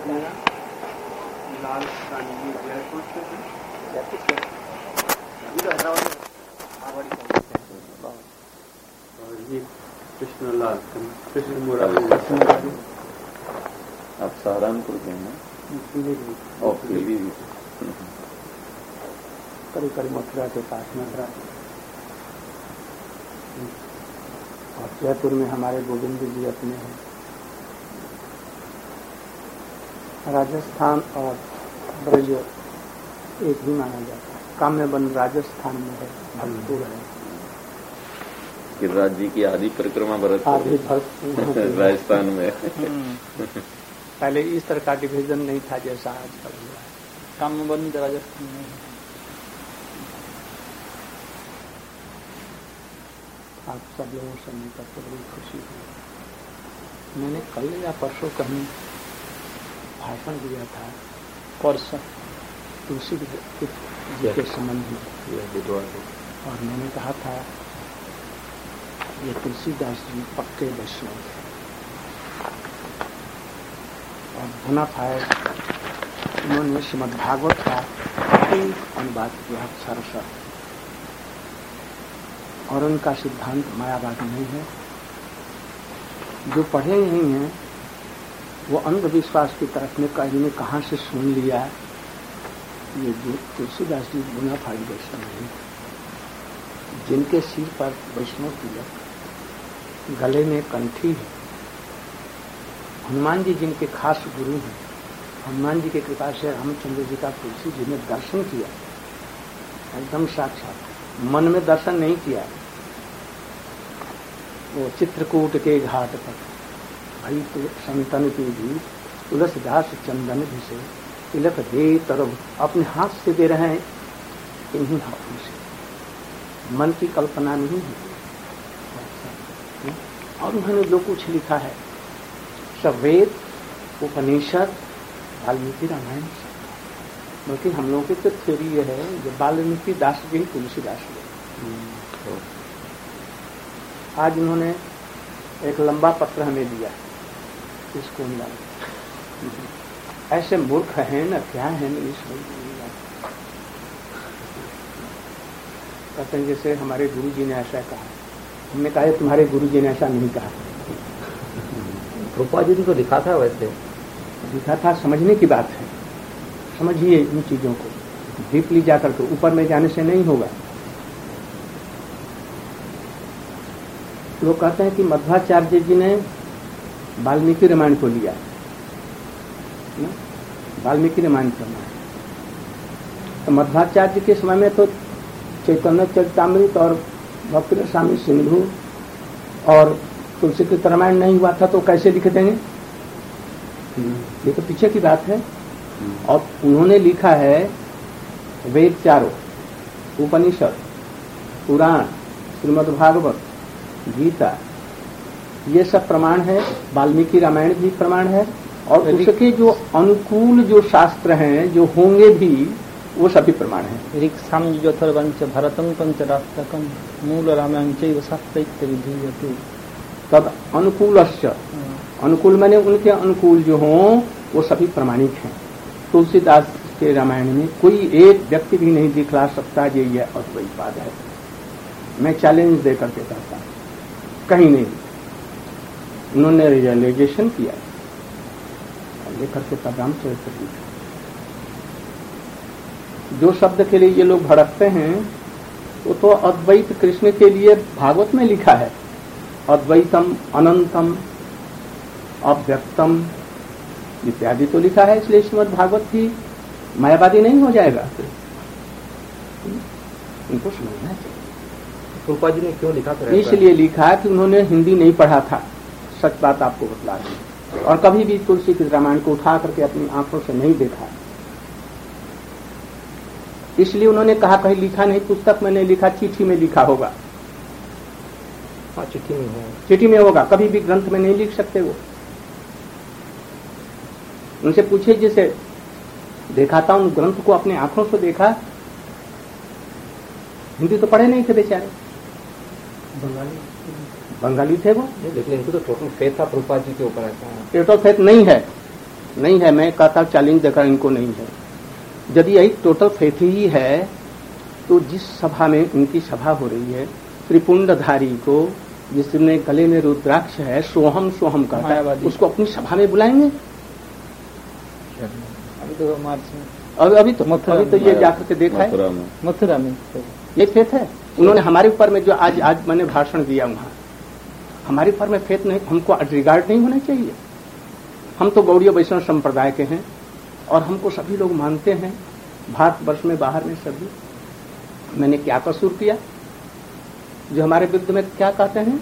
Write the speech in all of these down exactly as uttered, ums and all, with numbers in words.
लाल कानूनी जयपुर से जयपुर से और ये कृष्णलाल कृष्ण मुरारी। आप सहारनपुर के हैं? ओके। करीब करीब मथुरा के पास मथुरा और जयपुर में हमारे गोविंद जी अपने हैं। राजस्थान और ब्रज एक ही माना जाता है। काम्यवन राजस्थान में है, भरतपुर है। गिरिराज जी की आदि परिक्रमा भरतपुर आदि भरतपुर राजस्थान में। पहले इस तरह का डिवीजन नहीं था जैसा आजकल हुआ है। काम्यवन राजस्थान में है। आप सब लोगों से मिलकर तो बड़ी खुशी हुई। मैंने कल या परसों कहीं भाषण दिया था परसों तुलसी जी के संबंध में, और मैंने कहा था ये तुलसीदास जी पक्के वैष्णव थे और बोनाफाइड उन्होंने श्रीमद्भागवत का एक अनुवाद किया सरसर, और उनका सिद्धांत मायावादी नहीं है। जो पढ़े नहीं हैं वो अंधविश्वास की तरफ में कहीं ने कहाँ से सुन लिया। ये जो तुलसीदास जी बोनाफाइड वैष्णव नहीं, जिनके सिर पर वैष्णव तिलक, गले में कंठी है, हनुमान जी जिनके खास गुरु हैं, हनुमान जी की कृपा से रामचंद्र जी का तुलसी जी ने दर्शन किया, एकदम साक्षात, मन में दर्शन नहीं किया। वो चित्रकूट के घाट पर भाई तो संतन की भी तुलसीदास चंदन भी से तिलक दे तरफ अपने हाथ से दे रहे हैं, इन्हीं हाथों से, मन की कल्पना नहीं है। और उन्होंने जो कुछ लिखा है सब वेद, उपनिषद, वाल्मीकि रामायण, बल्कि हम लोगों की तो थ्योरी ये है जो वाल्मीकि दास जी ही तुलसीदास जी। आज उन्होंने एक लंबा पत्र हमें दिया, इसको मिला ऐसे मूर्ख हैं न क्या है न इस कहते हैं जैसे हमारे गुरु जी ने ऐसा कहा। हमने कहा तुम्हारे गुरु जी ने ऐसा नहीं कहा। रूपा जी को लिखा था, वैसे लिखा था, समझने की बात है। समझिए इन चीजों को डीपली जाकर के, ऊपर में जाने से नहीं होगा। लोग कहते हैं कि मध्वाचार्य जी ने वाल्मीकि रामायण को लिया, वाल्मीकि रामायण करना। तो मध्वाचार्य के समय में तो चैतन्य चरितामृत और भक्ति रसामृत सिंधु और तुलसी की रामायण नहीं हुआ था, तो कैसे लिख देंगे? ये तो पीछे की बात है। और उन्होंने लिखा है वेद चारों, उपनिषद, पुराण, श्रीमद्भागवत, गीता, ये सब प्रमाण है। वाल्मीकि रामायण भी प्रमाण है, और उसके जो अनुकूल जो शास्त्र हैं, जो होंगे भी, वो सभी प्रमाण है। ऋक्साम ज्योतिर्वंच भरतं पंचरात्रकम मूल रामायण चैव शास्त्रैक्य विधीयते तद अनुकूलश्च, अनुकूल माने उनके अनुकूल जो हों वो सभी प्रमाणिक हैं। तुलसीदास के रामायण में कोई एक व्यक्ति भी नहीं दिखला सकता ये यह अद्वैतवाद है। मैं चैलेंज देकर के कहता हूं, कहीं नहीं। उन्होंने रियलाइजेशन किया, लेकर के तब रामचरित्र लिखा। जो शब्द के लिए ये लोग भड़कते हैं वो तो अद्वैत कृष्ण के लिए भागवत में लिखा है। अद्वैतम, अनंतम, अव्यक्तम इत्यादि तो लिखा है, इसलिए श्रीमद् भागवत भी मायावादी नहीं हो जाएगा। इनको समझना चाहिए रूपा जी ने क्यों लिखा था। इसलिए लिखा कि उन्होंने हिंदी नहीं पढ़ा था, सच बात आपको बतला दी, और कभी भी तुलसी के रामायण को उठा करके अपनी आंखों से नहीं देखा। इसलिए उन्होंने कहा कहीं लिखा नहीं, पुस्तक में नहीं लिखा, चिट्ठी में लिखा होगा। हाँ, चिट्ठी में होगा, चिट्ठी में होगा, कभी भी ग्रंथ में नहीं लिख सकते वो। उनसे पूछिए, जिसे देखा था उन ग्रंथ को अपने आंखों से देखा। हिंदी तो पढ़े नहीं थे बेचारे, बंगाली बंगाली थे वो, लेकिन इनको तो टोटल फेथ था प्रभुपाद जी के ऊपर। ऐसा टोटल फेथ नहीं है, नहीं है, मैं कहता हूं चैलेंज देकर इनको नहीं है। यदि यही टोटल फेथ ही है तो जिस सभा में उनकी सभा हो रही है, त्रिपुंडधारी को जिसने गले में रुद्राक्ष है, सोहम सोहम कहता है, उसको अपनी सभा में बुलाएंगे? अभी तो मार्च में, अभी अभी तो अभी तो ये जाकर के देखा है मथुरा में, ये फेथ है। उन्होंने हमारे ऊपर में जो आज आज मैंने भाषण दिया वहां, हमारे ऊपर में फेथ नहीं, हमको रिगार्ड नहीं होना चाहिए। हम तो गौड़ीय वैष्णव संप्रदाय के हैं और हमको सभी लोग मानते हैं, भारतवर्ष में बाहर में सभी। मैंने क्या कसूर किया जो हमारे विरुद्ध में क्या कहते हैं?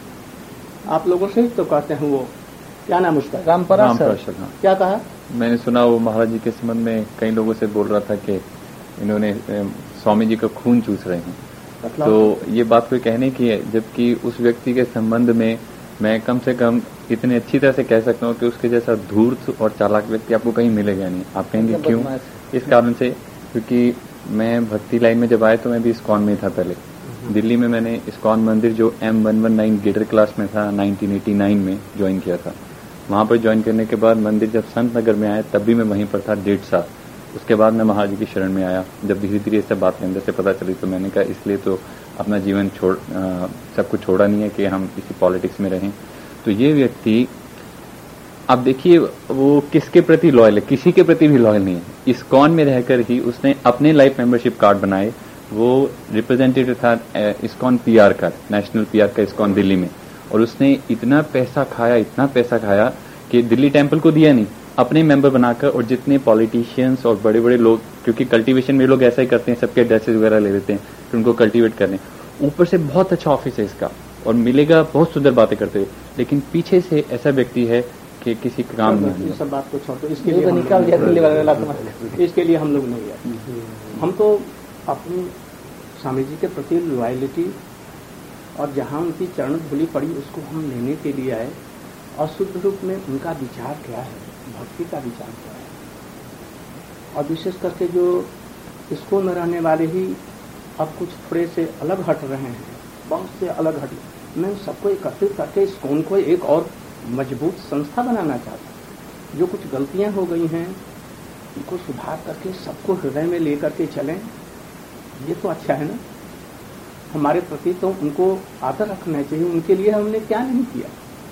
आप लोगों से ही तो कहते हैं, वो क्या नाम उसका, रामपरा सर, क्या कहा? मैंने सुना वो महाराज जी के संबंध में कई लोगों से बोल रहा था कि इन्होंने स्वामी जी का खून चूस रहे हैं। मतलब? तो ये बात कोई कहने की है, जबकि उस व्यक्ति के संबंध में मैं कम से कम इतनी अच्छी तरह से कह सकता हूँ कि उसके जैसा धूर्त और चालाक व्यक्ति आपको कहीं मिलेगा नहीं। आप कहेंगे क्यों? इस कारण से, क्योंकि मैं भक्ति लाइन में जब आया तो मैं भी इस्कॉन में था पहले। दिल्ली में मैंने इस्कॉन मंदिर जो M one one nine Greater Kailash में था नाइनटीन एटी नाइन में ज्वाइन किया था। वहां पर ज्वाइन करने के बाद मंदिर जब संत नगर में आया तब भी मैं वहीं पर था डेढ़ साल। उसके बाद मैं महाराज जी की शरण में आया। जब धीरे धीरे सब बातें अंदर से पता चली तो मैंने कहा इसलिए तो अपना जीवन छोड़ आ, सब कुछ छोड़ा नहीं है कि हम इसी पॉलिटिक्स में रहें। तो ये व्यक्ति, अब देखिए वो किसके प्रति लॉयल है? किसी के प्रति भी लॉयल नहीं है। इस्कॉन में रहकर ही उसने अपने लाइफ मेंबरशिप कार्ड बनाए। वो रिप्रेजेंटेटिव था इस्कॉन पीआर का, नेशनल पीआर का इस्कॉन दिल्ली में, और उसने इतना पैसा खाया इतना पैसा खाया कि दिल्ली टेम्पल को दिया नहीं, अपने मेंबर बनाकर। और जितने पॉलिटिशियंस और बड़े बड़े लोग, क्योंकि कल्टीवेशन में लोग ऐसा ही करते हैं, सबके एड्रेसेस वगैरह ले लेते हैं फिर उनको कल्टीवेट करने। ऊपर से बहुत अच्छा ऑफिस है इसका और मिलेगा, बहुत सुंदर बातें करते हुए, लेकिन पीछे से ऐसा व्यक्ति है कि किसी काम में। सब बात को छोड़ दो, इसके लिए निकाल दिया, इसके लिए हम लोग नहीं गए। हम तो अपनी स्वामी जी के प्रति लॉयलिटी और जहां उनकी चरण धूलि पड़ी उसको हम लेने के लिए आए, और शुद्ध रूप में उनका विचार क्या है, भक्ति का विचार क्या है। और विशेष करके जो इसको में रहने वाले ही अब कुछ थोड़े से अलग हट रहे हैं, बहुत से अलग हट। मैं सबको एकत्रित करके इस्कॉन को एक और मजबूत संस्था बनाना चाहता हूँ। जो कुछ गलतियां हो गई हैं उनको सुधार करके सबको हृदय में लेकर के चलें, ये तो अच्छा है ना। हमारे प्रति तो उनको आदर रखना चाहिए, उनके लिए हमने क्या नहीं किया।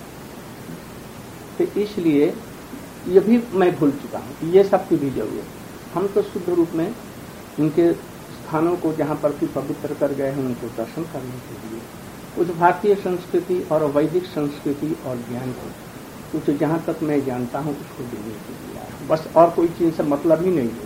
तो इसलिए ये भी मैं भूल चुका हूँ, ये सब की भी जरूरत। हम तो शुद्ध रूप में उनके स्थानों को जहाँ पर भी पवित्र कर गए हैं उनको दर्शन करने के लिए, कुछ भारतीय संस्कृति और वैदिक संस्कृति और ज्ञान को कुछ जहाँ तक मैं जानता हूँ उसको देने के लिए आया हूँ, बस। और कोई चीज से मतलब ही नहीं है।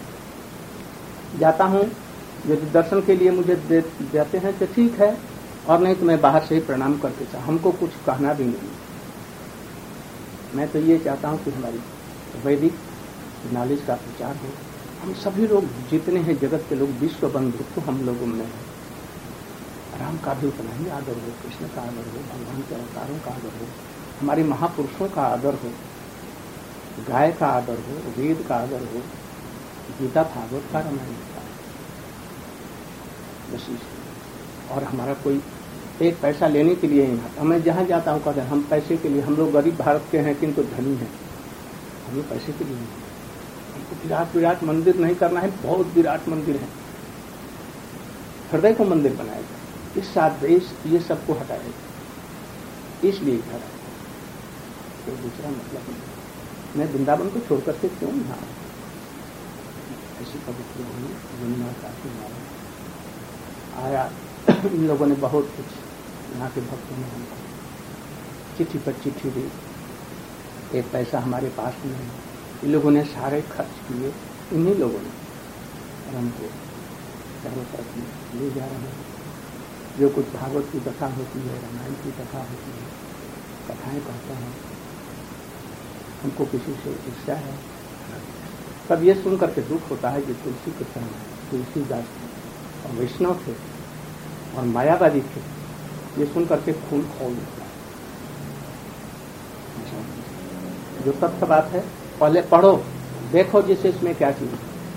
जाता हूँ, यदि दर्शन के लिए मुझे दे, देते हैं तो ठीक है, और नहीं तो मैं बाहर से ही प्रणाम करके चाह, हमको कुछ कहना भी नहीं। मैं तो ये चाहता हूँ कि हमारी वैदिक नॉलेज का प्रचार हो। हम सभी लोग जितने हैं जगत के लोग, विश्व बंधु तो हम लोगों में है। राम का भी उतना ही आदर हो, कृष्ण का आदर हो, भगवान के अवतारों का आदर हो, हमारे महापुरुषों का आदर हो, गाय का आदर हो, वेद का आदर हो, गीता भागवत का, रामायण का। और हमारा कोई एक पैसा लेने के लिए नहीं आता। मैं जहाँ जाता हूँ कहते हैं हम पैसे के लिए, हम लोग गरीब भारत के हैं किंतु धनी हैं, हम लोग पैसे के लिए नहीं। हमको विराट विराट मंदिर नहीं करना है, बहुत विराट मंदिर है, हृदय को मंदिर बनाया जाए। इस साथ देश ये सबको हटाएगा, इसलिए घर कोई दूसरा मतलब नहीं। मैं वृंदावन को छोड़ करके क्यों यहाँ ऐसी पवित्र भूमि दुनिया काफी मारा आया। इन लोगों ने बहुत कुछ, यहाँ के भक्तों ने हमको चिट्ठी पर चिट्ठी दी, एक पैसा हमारे पास नहीं। इन लोगों ने सारे खर्च किए, इन्हीं लोगों ने, और हमको चारों तरफ ले जा रहे हैं। जो कुछ भागवत की कथा होती है, रामायण की कथा होती है, कथाएं कहते हैं, हमको किसी से ईर्ष्या है। तब ये सुन करके दुख होता है कि तुलसी के तरह तुलसीदास और वैष्णव थे और मायावादी थे, ये सुन करके खून खोल देता है। जो तथ्य बात है पहले पढ़ो, देखो जिससे इसमें क्या चीज।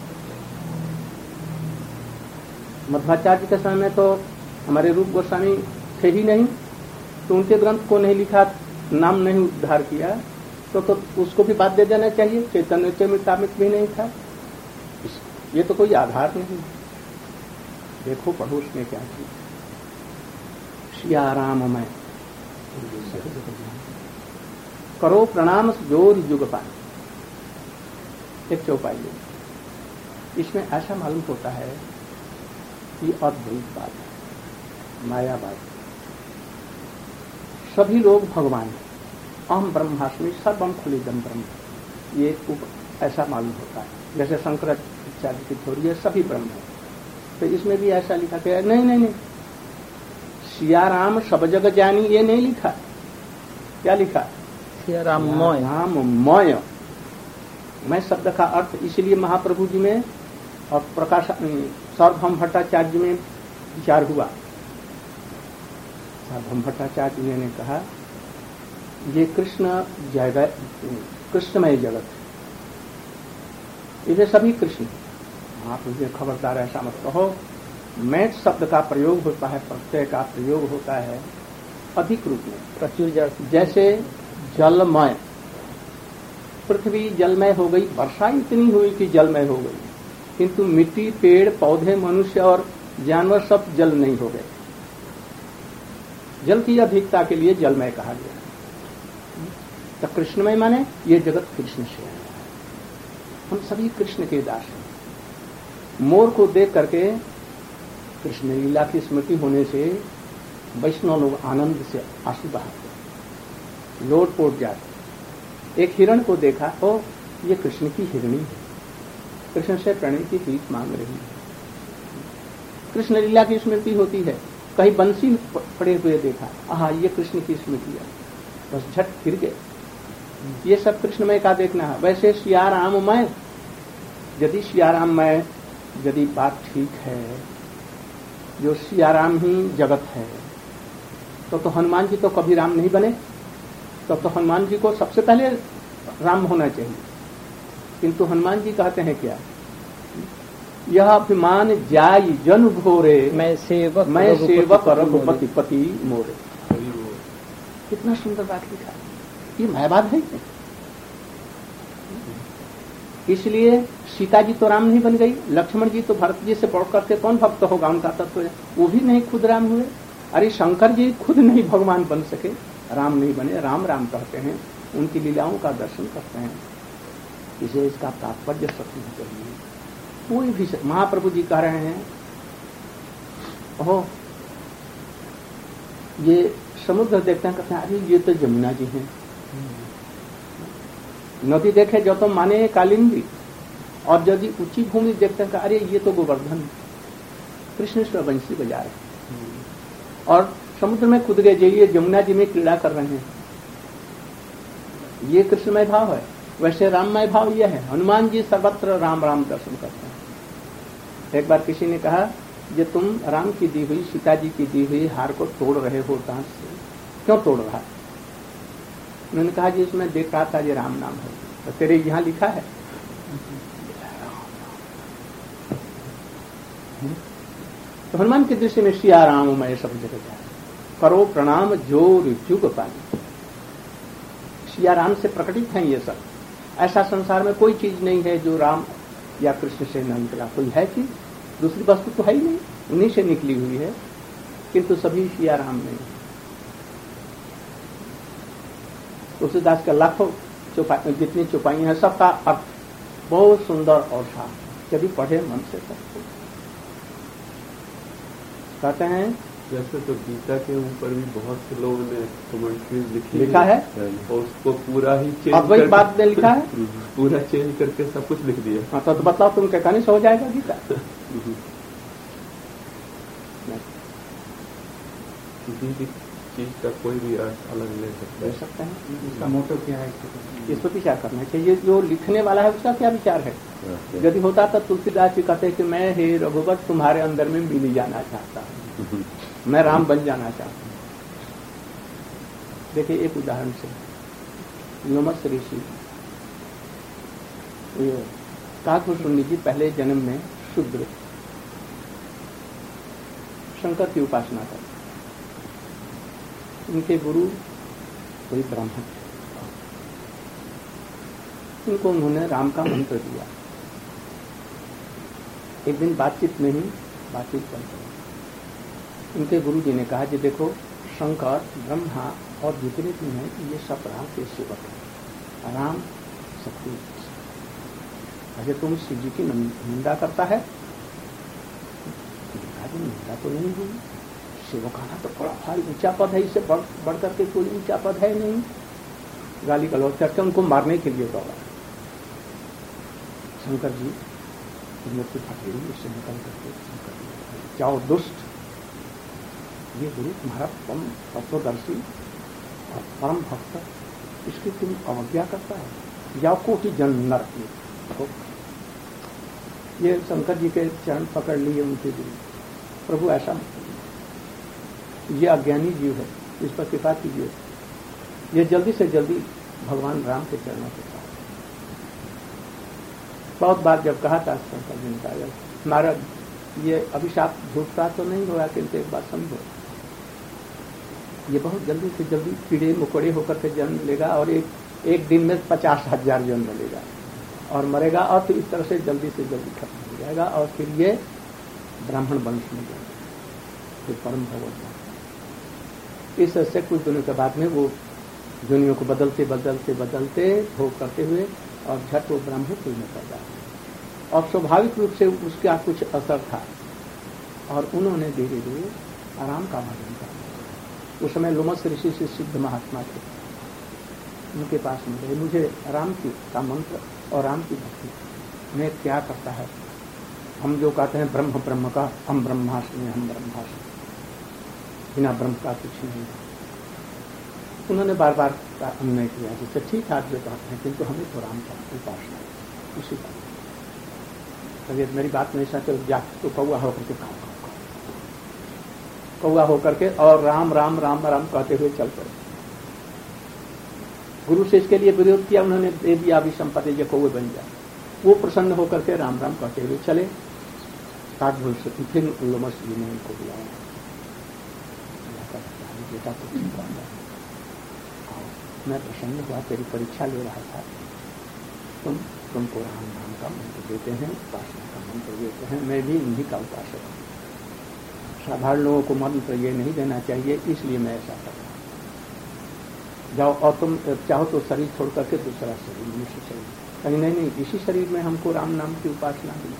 मध्वाचार्य के समय में तो हमारे रूप गोस्वामी थे ही नहीं, तो उनके ग्रंथ को नहीं लिखा, नाम नहीं उद्धार किया, तो तो उसको भी बात दे देना चाहिए। चैतन्य चरितामृत भी नहीं था, ये तो कोई आधार नहीं। देखो पढ़ो उसने क्या किया। सिया राम मैं करो प्रणाम जोर युग पान, एक चौपाई है। इसमें ऐसा मालूम होता है कि अद्भुत बात है, मायावाद। सभी लोग भगवान हैं, अहम ब्रह्मास्मि सर्वम खुलिदम ब्रह्म, ये ऐसा मालूम होता है। जैसे शंकराचार्य की थ्योरी है सभी ब्रह्म है, तो इसमें भी ऐसा लिखा गया नहीं नहीं नहीं, सिया राम सब जग जानी, ये नहीं लिखा। क्या लिखा? सिया राम मोय, राम मोय। मैं शब्द का अर्थ इसलिए महाप्रभु जी में और प्रकाश सार्वभौम भट्टाचार्य जी में विचार हुआ। सार्वभौम भट्टाचार्य जी ने कहा ये कृष्ण जगत, कृष्णमय जगत है, इसे सभी कृष्ण। आप मुझे खबरदार ऐसा मत कहो। मैट शब्द का प्रयोग होता है, प्रत्यय का प्रयोग होता है अधिक रूप में, प्रचुर। जैसे जलमय, पृथ्वी जलमय हो गई, वर्षा इतनी हुई कि जलमय हो गई, किंतु मिट्टी, पेड़ पौधे, मनुष्य और जानवर सब जल नहीं हो गए। जल की अधिकता के लिए जलमय कहा गया। तो कृष्णमय माने ये जगत कृष्ण से है, हम सभी कृष्ण के दास हैं। मोर को देख करके कृष्ण लीला की स्मृति होने से वैष्णव लोग आनंद से आंसू बहाते, लोट पोट जाते। एक हिरण को देखा, ओ ये कृष्ण की हिरणी है, कृष्ण से प्रणय की भीख मांग रही है। कृष्ण लीला की स्मृति होती है। कहीं बंसी पड़े हुए देखा, आहा ये कृष्ण की स्मृति है, बस झट फिर गए। ये सब कृष्णमय का देखना है। वैसे सिया राममय, यदि सिया राममय यदि बात ठीक है, जो सिया राम ही जगत है, तो तो हनुमान जी तो कभी राम नहीं बने। तो तो हनुमान जी को सबसे पहले राम होना चाहिए, किंतु हनुमान जी कहते हैं क्या? यह अभिमान जाय जन घोरे, मैं सेवक मैं सेवक रघुपति पति मोरे। कितना सुंदर बात लिखा, ये मायावाद है क्या? इसलिए सीता जी तो राम नहीं बन गई, लक्ष्मण जी तो भरत जी से बढ़ करके कौन भक्त होगा, उनका तत्व है, वो भी नहीं खुद राम हुए। अरे शंकर जी खुद नहीं भगवान बन सके, राम नहीं बने, राम राम कहते हैं, उनकी लीलाओं का दर्शन करते हैं। इसे इसका तात्पर्य समझना चाहिए। कोई भी महाप्रभु जी कह रहे हैं, ओह ये समुद्र देखते हैं, कहते हैं अरे ये तो जमुना जी हैं। नदी देखे जो तो माने कालिंदी, और यदि ऊंची भूमि देखते हैं अरे ये तो गोवर्धन, कृष्णेश्वर बंसी बजा रहे हैं। और समुद्र में कूद गए, ये जमुना जी में क्रीड़ा कर रहे हैं, ये कृष्णमय भाव है। वैसे राममय भाव यह है, हनुमान जी सर्वत्र राम राम दर्शन करते हैं। एक बार किसी ने कहा ये तुम राम की दी हुई, सीता जी की दी हुई हार को तोड़ रहे हो दांत से, क्यों तोड़ रहा है? उन्होंने कहा जी इसमें देख रहा था ये राम नाम है, तो तेरे यहाँ लिखा है। तो हनुमान की दृष्टि में सिया राम मैं सब जगह जाए, करो प्रणाम जोर जुग पानी। सिया राम से प्रकटित हैं ये सब। ऐसा संसार में कोई चीज नहीं है जो राम या कृष्ण से न निकला। कोई है चीज, दूसरी वस्तु तो है ही नहीं, उन्हीं से निकली हुई है, किंतु सभी सिया राम नहीं। तुलसीदास का लाखों चौपाई, जितनी चौपाई हैं सबका अर्थ बहुत सुंदर और साफ, यदि पढ़े मन से सबको। कहते हैं जैसे तो गीता के ऊपर भी बहुत से लोगों ने कमेंट्रीज लिखी लिखा है, और उसको पूरा ही चेंज अद्वैत बात ने लिखा है, पूरा चेंज करके सब कुछ लिख दिया। हाँ तो, तो बताओ तुम क्या कहानी से हो जाएगा गीता? किसी भी चीज का कोई भी अर्थ अलग ले सकता ले सकते हैं। इसका मोटो क्या है, इस पर विचार करना चाहिए। जो लिखने वाला है उसका क्या विचार है? यदि होता तो तुलसीदास जी कहते कि मैं हे रघुवत तुम्हारे अंदर में मिल जाना चाहता हूँ, मैं राम बन जाना चाहता हूँ। देखिए एक उदाहरण से, लोमस ऋषि काकभूषुंडी जी पहले जन्म में शूद्र, शंकर की उपासना करते। उनके गुरु कोई ब्राह्मण थे, उनको उन्होंने राम का मंत्र दिया। एक दिन बातचीत में ही बातचीत करते उनके गुरु जी ने कहा कि देखो शंकर, ब्रह्मा और जितने भी हैं ये सब राम के सेवक हैं। राम सबको अजय तुम शिव जी की निंदा करता है? निंदा तो नहीं हुई, सेवकाना तो बड़ा भारी ऊंचा पद है, इससे बढ़ बढ़ करके कोई ऊंचा पद है नहीं। गाली गलौज करके उनको मारने के लिए दौड़ा। शंकर जी मूर्ति फटेरी उससे निकल करके शंकर जी जाओ दुष्ट, ये गुरु तुम्हारा परम तत्वदर्शी और परम भक्त, इसकी तुम अवज्ञा करता है, जाओ कोटि जन्म नरक में। ये शंकर जी के चरण पकड़ लिए उनके गुरु। प्रभु ऐसा ये अज्ञानी जीव है, इस पर कृपा कीजिए, ये जल्दी से जल्दी भगवान राम के चरणों के साथ। बहुत बार जब कहा था शंकर जी ने कहा हमारा ये अभिशाप झूठता तो नहीं होगा, किंतु एक बात समझो, ये बहुत जल्दी से जल्दी कीड़े मकोड़े होकर के जन्म लेगा और एक एक दिन में पचास हजार जन्म लेगा और मरेगा, और फिर इस तरह से जल्दी से जल्दी खत्म हो जाएगा और फिर ये ब्राह्मण वंश में जाएगा, फिर परम भगवत। इस से कुछ दिनों के बाद में वो दुनिया को बदलते बदलते बदलते भोग करते हुए और झट वो ब्राह्मण कुल में पैदा हुआ और स्वाभाविक रूप से उसका कुछ असर था और उन्होंने धीरे धीरे आराम का भजन किया। उस समय लोमस ऋषि से सिद्ध महात्मा थे, उनके पास में गए, मुझे राम की का मंत्र और राम की भक्ति में क्या करता है। हम जो कहते हैं ब्रह्म ब्रह्म का, हम ब्रह्मास्मि हम ब्रह्मास्मि, बिना ब्रह्म का कुछ नहीं है। उन्होंने बार बार अन्वय किया जैसे ठीक है आप जो कहते हैं, किंतु हमें तो राम का उपासना है उसी का। तभी मेरी बात में ऐसा चल जा तो कौआ होकर के खाओ कौआ होकर के और राम राम राम राम कहते हुए चल पड़े। गुरु से इसके लिए विरोध किया, उन्होंने दे दिया अभी संपत्ति जो कौए बन जाए। वो प्रसन्न होकर के राम राम कहते हुए चले। काट भूल से फिर लोमस जी ने उनको बुलाया, बेटा तो ठीक है, मैं प्रसन्न हुआ, तेरी परीक्षा ले रहा था, तुम तुमको राम नाम का मंत्र देते हैं, उपासना का मंत्र देते हैं, मैं भी इन्हीं का उपासक हूँ। साधारण लोगों को मंत्र ये नहीं देना चाहिए, इसलिए मैं ऐसा कर रहा हूँ। जाओ और तुम चाहो तो शरीर छोड़ करके दूसरा शरीर, मनुष्य शरीर, कहीं नहीं नहीं इसी शरीर में हमको राम नाम की उपासना मिली।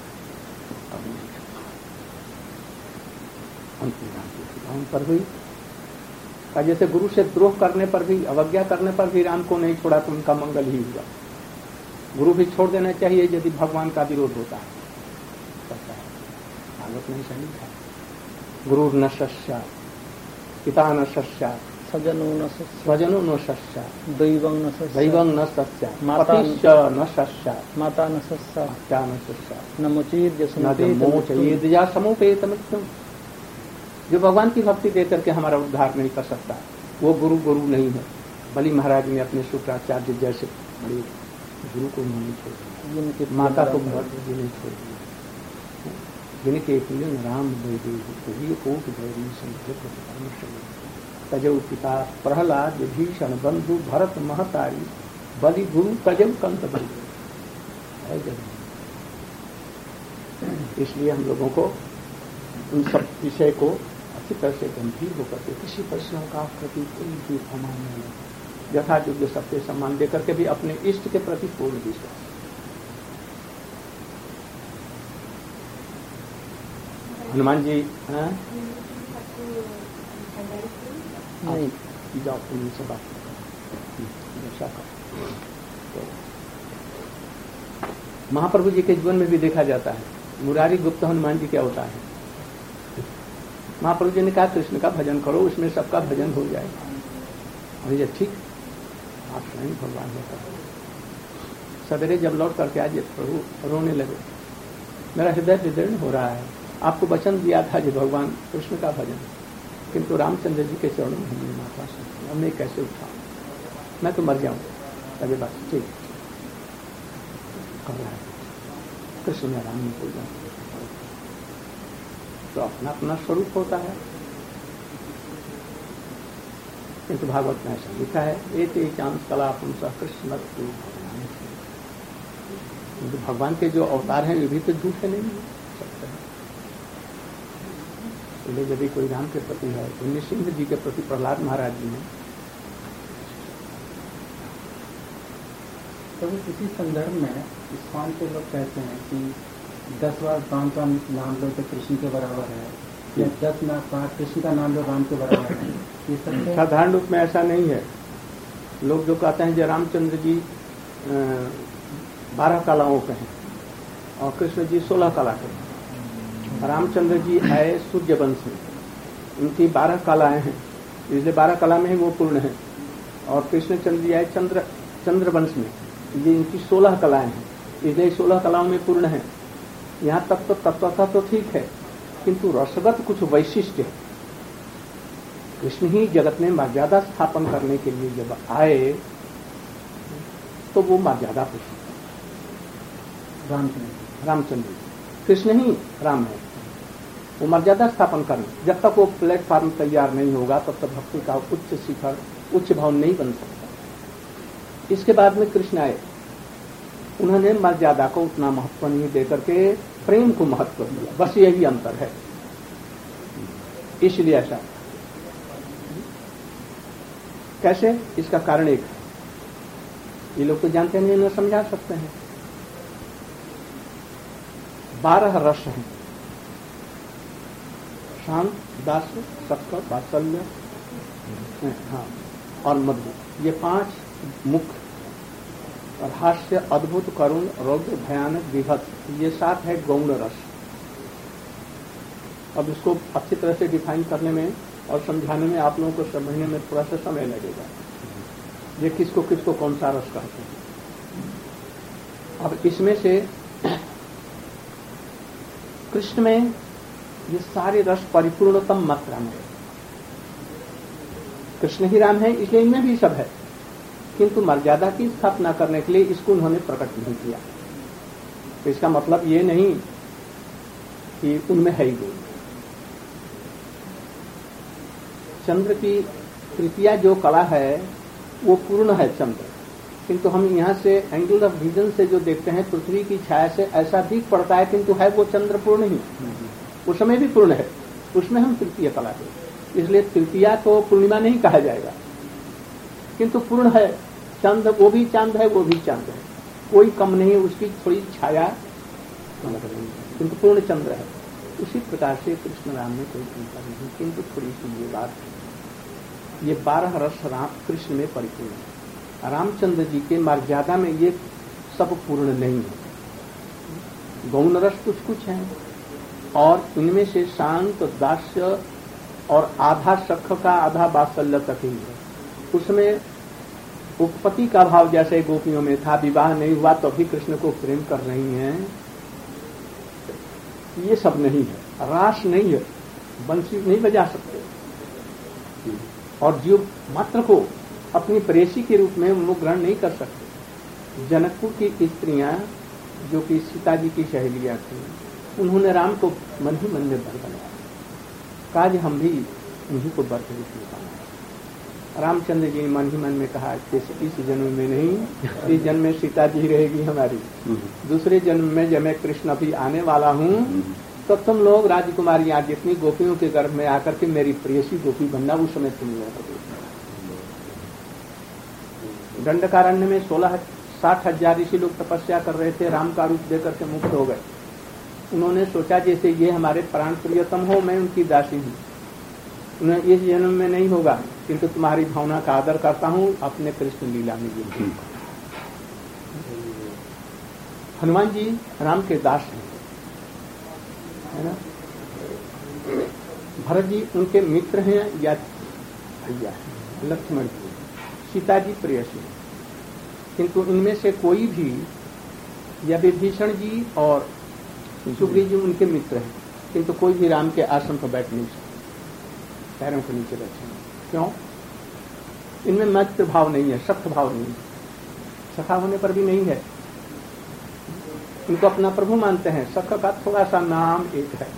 अंतिम राम की पर हुई, जैसे गुरु से द्रोह करने पर भी, अवज्ञा करने पर भी राम को नहीं छोड़ा तो उनका मंगल ही हुआ। गुरु भी छोड़ देना चाहिए यदि भगवान का विरोध होता है, करता है, हालत नहीं सही था। गुरु न सस्या, पिता न सस्या, सजनो न सस्या, स्वजनो न सस्या, दैवं न सस्या, दैवं न सस्या, माता न सस्या, माता न सस्या, क्या न सस्या, न मुचीर्य समोचयेद्या समुपेतमित्यं। जो भगवान की भक्ति देकर के हमारा उद्धार नहीं कर सकता वो गुरु गुरु नहीं है। बलि महाराज ने अपने शुक्राचार्य जैसे बड़े गुरु को नहीं छोड़ दिया, माता को नहीं छोड़ दिया, जिनके प्रियन राम देवी कोट गौरी तजव पिता प्रहलाद विभीषण बंधु भरत महतारी बलि गुरु तजव कंत बलि। इसलिए हम लोगों को उन सब विषय को अच्छी तरह से गंभीर होकर के किसी प्रश्नों का प्रति कोई भी अमान्य नहीं, यथा योग्य सबके सम्मान देकर के भी अपने इष्ट के प्रति पूर्ण विश्वास। हनुमान जी हैं नहीं जाओ उनसे बात तो महाप्रभु जी के जीवन में भी देखा जाता है। मुरारी गुप्त हनुमान जी क्या होता है, महाप्रभु जी ने कहा कृष्ण का भजन करो, उसमें सबका भजन हो जाएगा। और ये ठीक आप स्वयं भगवान होता है। सवेरे जब लौट करके आज प्रभु रोने लगे, मेरा हृदय विदीर्ण हो रहा है, आपको वचन दिया था जी भगवान कृष्ण का भजन, किंतु रामचंद्र जी के चरणों में हमने माथा सुनी, हमने कैसे उठा, मैं तो मर जाऊं। अरे बस ठीक कर रहा है, कृष्ण में राम में कोई जाए तो अपना अपना स्वरूप होता है। किंतु भागवत में ऐसा लिखा है, एक चांस कला पुंसा कृष्ण क्योंकि भगवान के जो अवतार हैं वे भी तो झूठे नहीं है सकते हैं। इसलिए यदि कोई राम के प्रति है तो नृसिंह जी के प्रति प्रहलाद महाराज जी हैं। तो इसी संदर्भ में इस्कॉन के लोग कहते हैं कि दस बार पांच बार नाम लो तो कृष्ण के बराबर है, या दस बार कृष्ण का नाम लो राम के बराबर है। ये सब साधारण रूप में ऐसा नहीं है। लोग जो कहते हैं कि रामचंद्र जी बारह कलाओं के हैं और कृष्ण जी सोलह कला के हैं। रामचंद्र जी आए सूर्य वंश में, उनकी बारह कलाएं हैं, इसलिए बारह कला में ही वो पूर्ण है। और कृष्णचंद्र जी आए चंद्र चंद्र वंश में, ये इनकी सोलह कलाएं हैं, इसलिए सोलह कलाओं में पूर्ण है। यहाँ तक तो तत्वतः तो ठीक है, किंतु रसगत कुछ वैशिष्ट्य है। कृष्ण ही जगत में मर्यादा स्थापन करने के लिए जब आए तो वो मर्यादा पुरुष रामचंद्र रामचंद्र कृष्ण ही राम है। वो मर्यादा स्थापन करने, जब तक वो प्लेटफॉर्म तैयार नहीं होगा तब तक भक्ति का उच्च शिखर उच्च भाव नहीं बन सकता। इसके बाद में कृष्ण आए, उन्होंने मर्यादा को उतना महत्व नहीं देकर के प्रेम को महत्व दिया, बस यही अंतर है। इसलिए ऐसा कैसे, इसका कारण एक है, ये लोग तो जानते नहीं, न समझा सकते हैं। बारह रस हैं, शांत, दास, सत्य, वात्सल्य, हाँ, और मधुर, ये पांच मुख्य, और हास्य, अद्भुत, करुण, रौद्र, भयानक, विभत्स, ये सात है गौण रस। अब इसको अच्छी तरह से डिफाइन करने में और समझाने में आप लोगों को समझने में थोड़ा सा समय लगेगा, ये किसको किसको कौन सा रस कहते हैं। अब इसमें से कृष्ण में ये सारे रस परिपूर्णतम मात्रा में है। कृष्ण ही राम है, इसलिए इनमें भी सब है, किंतु मर्यादा की स्थापना करने के लिए इसको उन्होंने प्रकट नहीं किया। तो इसका मतलब ये नहीं कि उनमें है ही नहीं। चंद्र की तृतीया जो कला है वो पूर्ण है चंद्र, किंतु हम यहाँ से एंगल ऑफ विजन से जो देखते हैं पृथ्वी की छाया से ऐसा दिख पड़ता है, किंतु है वो चंद्र पूर्ण ही, उस समय भी पूर्ण है, उसमें हम तृतीय कला है। इसलिए तृतीया को पूर्णिमा नहीं कहा जाएगा, किंतु पूर्ण है चंद्र, वो भी चांद है, वो भी चांद है, कोई कम नहीं, उसकी थोड़ी छाया किंतु पूर्ण चंद्र है। उसी प्रकार से कृष्ण राम में कोई चिंता नहीं, किंतु थोड़ी सी ये बात, ये बारह रस राम कृष्ण में परिपूर्ण है। रामचंद्र जी के मर्यादा में ये सब पूर्ण नहीं है। गौण रस कुछ कुछ हैं, और इनमें से शांत, दास्य और आधा सख का आधा वात्सल्य तक ही है। उसमें उपपत्ति का भाव जैसे गोपियों में था, विवाह नहीं हुआ तो भी कृष्ण को प्रेम कर रही हैं, ये सब नहीं है। रास नहीं है, बंसी नहीं बजा सकते, और जीव मात्र को अपनी प्रेयसी के रूप में वो ग्रहण नहीं कर सकते। जनकपुर की स्त्रियां जो कि सीता जी की सहेलियां थी, उन्होंने राम को मन ही मन में वर बनाया, काज हम भी उन्हीं को वर के रूप में बनाया। रामचंद्र जी ने मन ही मन में कहा कि इस जन्म में नहीं, इस जन्म में सीता जी रहेगी हमारी, दूसरे जन्म में जब मैं कृष्ण अभी आने वाला हूँ तो तुम लोग राजकुमारी आज जितनी गोपियों के गर्भ में आकर के मेरी प्रेयसी गोपी बनना, उस समय तुम लोग दंडकारण्य में सोलह साठ हजार ऋषि लोग तपस्या कर रहे थे, राम का रूप देकर के मुक्त हो गए। उन्होंने सोचा जैसे ये हमारे प्राण प्रियतम हो, मैं उनकी दासी हूँ, उन्हें इस जन्म में नहीं होगा, किंतु तुम्हारी भावना का आदर करता हूँ, अपने कृष्ण लीला में जुड़। हनुमान जी राम के दास हैं, है ना। भरत जी उनके मित्र हैं या भैया हैं, लक्ष्मण जी, सीता जी प्रेयसी, किंतु इनमें से कोई भी, या विभीषण जी और सुग्रीव जी उनके मित्र हैं, किंतु कोई भी राम के आसन पर बैठ नहीं सकते, पैरों के नीचे बैठे। क्यों? इनमें मैत्र भाव नहीं है, सख्त भाव नहीं है, सखा होने पर भी नहीं है। इनको अपना प्रभु मानते हैं, सख का थोड़ा सा नाम एक है।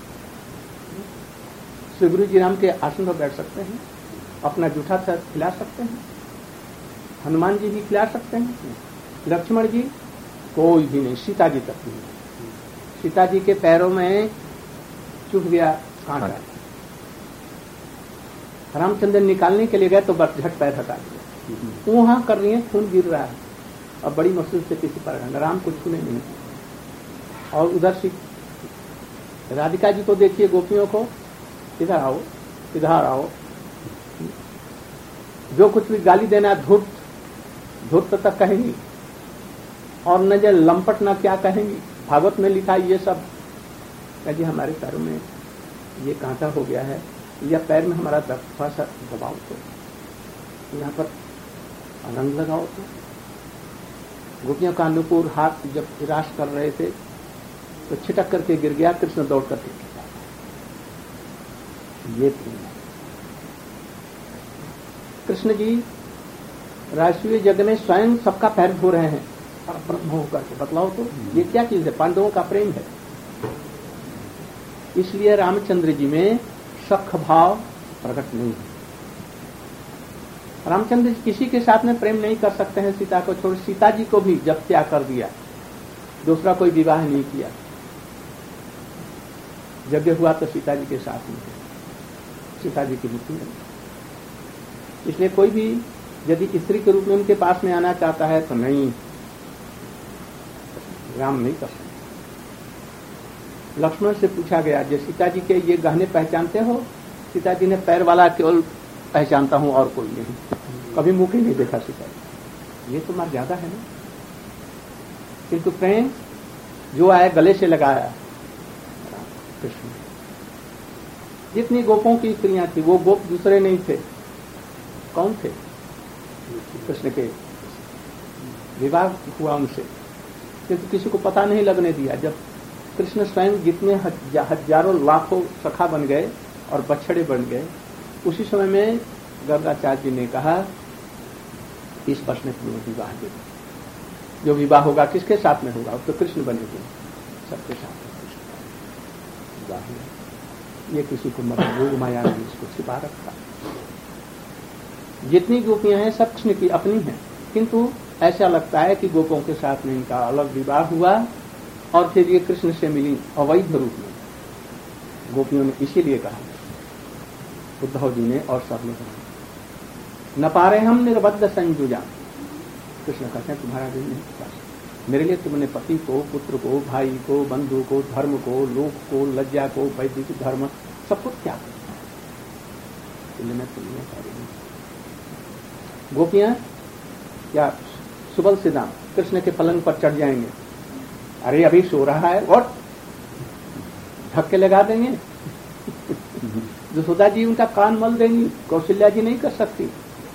सुग्रीव जी राम के आसन पर बैठ सकते हैं, अपना जूठा था खिला सकते हैं, हनुमान जी भी खिला सकते हैं, लक्ष्मण जी कोई भी नहीं, सीता जी तक नहीं। सीता जी के पैरों में चुभ गया कांटा, रामचंद्र निकालने के लिए गए तो बस झट पैर हटा दिया। वहां कर रही है, खून गिर रहा है, अब बड़ी मुश्किल से किसी पर राम को छूने नहीं। और उधर से राधिका जी को देखिए, गोपियों को, इधर आओ इधर आओ, जो कुछ भी गाली देना धूर्त धूर्त तक कहेंगी, और न जो लंपट न क्या कहेंगी। भागवत में लिखा ये सब जी हमारे पैरों में ये कांटा हो गया है, या पैर में हमारा दर्द थोड़ा सा दबाओ तो, यहाँ पर आनंद लगाओ तो। गोपियों का अनुकूल हाथ जब विराश कर रहे थे तो छिटक करके गिर गया, कृष्ण दौड़ करके गिरा। ये प्रेम है। कृष्ण जी राष्ट्रीय जग में स्वयं सबका पैर धो रहे हैं और ब्रह्म होकर के, बतलाओ तो ये क्या चीज है? पांडवों का प्रेम है। इसलिए रामचंद्र जी में सख भाव प्रकट नहीं है। रामचंद्र जी किसी के साथ में प्रेम नहीं कर सकते हैं, सीता को छोड़। सीता जी को भी जब त्याग कर दिया, दूसरा कोई विवाह नहीं किया। यज्ञ हुआ तो सीता जी के साथ में, सीता जी की मृत्यु नहीं। इसलिए कोई भी यदि स्त्री के रूप में उनके पास में आना चाहता है तो नहीं, राम नहीं कर सकते। लक्ष्मण से पूछा गया, जो सीता जी के ये गहने पहचानते हो? सीता जी ने पैर वाला केवल पहचानता हूं और कोई नहीं, कभी मुंह ही नहीं देखा सीता जी। ये तो मर्यादा है ना। किंतु प्रेम जो आए गले से लगाया कृष्ण। जितनी गोपों की स्त्रियां थी वो गोप दूसरे नहीं थे। कौन थे? कृष्ण के विवाह हुआ उनसे, किंतु किसी को पता नहीं लगने दिया। जब कृष्ण स्वयं जितने हजारों लाखों सखा बन गए और बछड़े बन गए, उसी समय में गर्गाचार्य जी ने कहा इस प्रश्न में तुम्हें विवाह दे। जो विवाह होगा किसके साथ में होगा? तो कृष्ण बनेंगे, सबके साथ में कृष्ण विवाह। ये किसी को मतलब योग माया ने इसको छिपा रखा। जितनी गोपियां हैं सब कृष्ण की अपनी हैं, किंतु ऐसा लगता है कि गोपों के साथ में इनका अलग विवाह हुआ और फिर ये कृष्ण से मिली अवैध रूप में। गोपियों ने इसीलिए कहा, उद्धव जी ने और सब लोग, न पारे हम निर्बद्ध संजुजा। कृष्ण कहते हैं तुम्हारा भी नहीं पास, मेरे लिए तुमने पति को, पुत्र को, भाई को, बंधु को, धर्म को, लोक को, लज्जा को, वैदिक धर्म सब कुछ त्याग करना है, इसलिए मैं तुम्हें पारी नहीं। गोपियां या सुबल से दाम कृष्ण के पलंग पर चढ़ जाएंगे, अरे अभी सो रहा है और धक्के लगा देंगे। यशोदा जी उनका कान मल देंगी, कौशल्या जी नहीं कर सकती।